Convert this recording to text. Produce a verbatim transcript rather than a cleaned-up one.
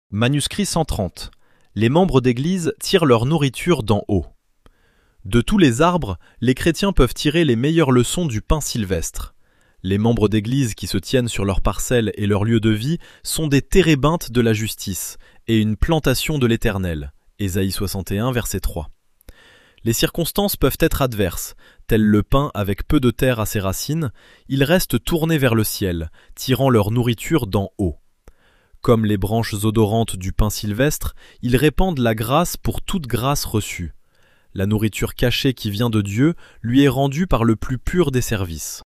Manuscrit cent trente. Les membres d'Église tirent leur nourriture d'en haut. De tous les arbres, les chrétiens peuvent tirer les meilleures leçons du pain sylvestre. Les membres d'Église qui se tiennent sur leurs parcelles et leur lieu de vie sont des térébinthes de la justice et une plantation de l'Éternel. Ésaïe soixante et un, verset trois. Les circonstances peuvent être adverses, tel le pin avec peu de terre à ses racines, ils restent tournés vers le ciel, tirant leur nourriture d'en haut. Comme les branches odorantes du pin sylvestre, ils répandent la grâce pour toute grâce reçue. La nourriture cachée qui vient de Dieu lui est rendue par le plus pur des services.